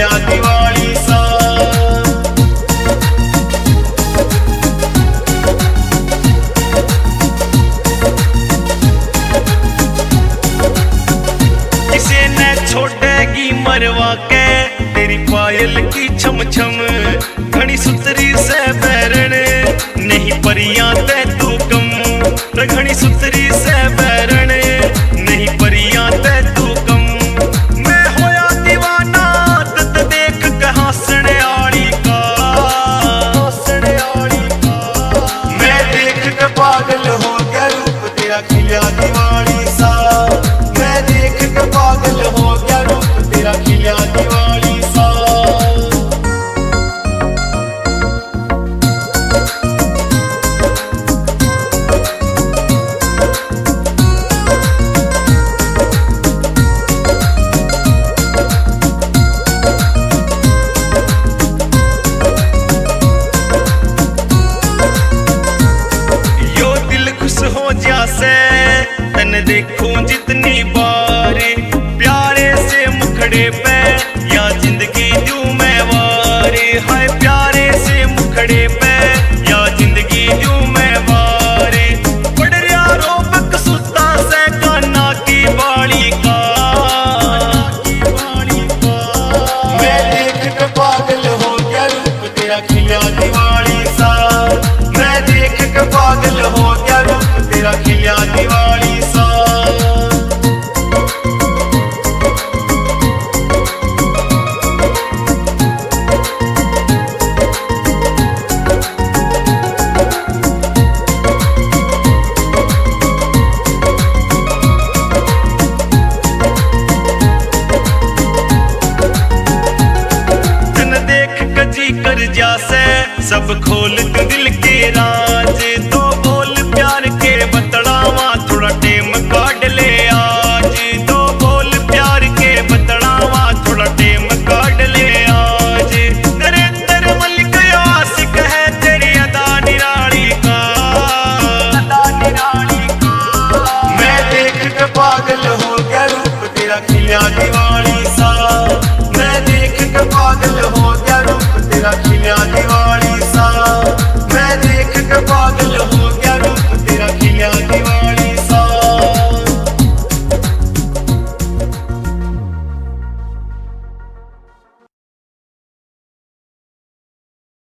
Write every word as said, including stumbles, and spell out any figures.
खिलिया दिवाली सा। किसे न छोड़ेगी मरवा के तेरी पायल की छम छम, घनी सुतरी से बैरण नहीं परियां ते तू कम, घनी सुतरी से बैरण नहीं परियां ते तू कम। मैं होया दीवाना तत देख के हंसने आली का, हंसने आली का। मैं देख के पागल हो गया रूप तेरा खिलिया दिवाली सा। मैं देख के पागल हो गया रूप तेरा खिलिया दिवाली सा। हो जासे तन देखूं जितनी बार, प्यारे से मुखड़े पे या जिंदगी दूं मैं वार। हाय प्यारे से मुखड़े पे या जिंदगी दूं मैं वार। पड़ रहा रोब कसूता से काना की बाली का, मैं देख के पागल हो गया रूप तेरा खिलिया दिवाली सा। मैं देख के पागल हो गया रूप तेरा खिलिया दिवाली सा। तन देख कजी कर जासे सब खोल